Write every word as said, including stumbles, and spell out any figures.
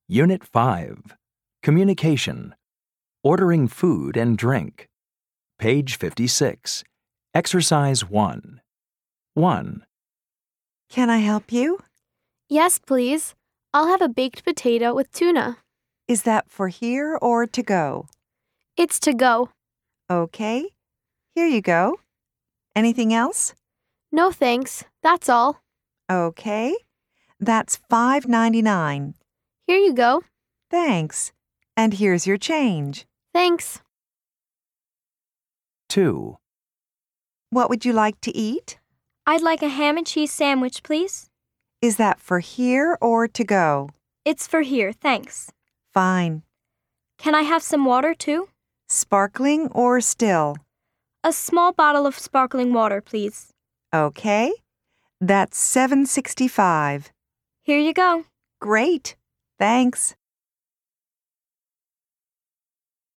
Unit five. Communication. Ordering food and drink. Page fifty-six. Exercise one. one. Can I help you? Yes, please. I'll have a baked potato with tuna. Is that for here or to go? It's to go. Okay. Here you go. Anything else? No thanks. That's all. Okay. That's five ninety-nine. Here you go. Thanks. And here's your change. Thanks. two. What would you like to eat? I'd like a ham and cheese sandwich, please. Is that for here or to go? It's for here, thanks. Fine. Can I have some water, too? Sparkling or still? A small bottle of sparkling water, please. Okay. That's seven sixty-five. Here you go. Great. Thanks.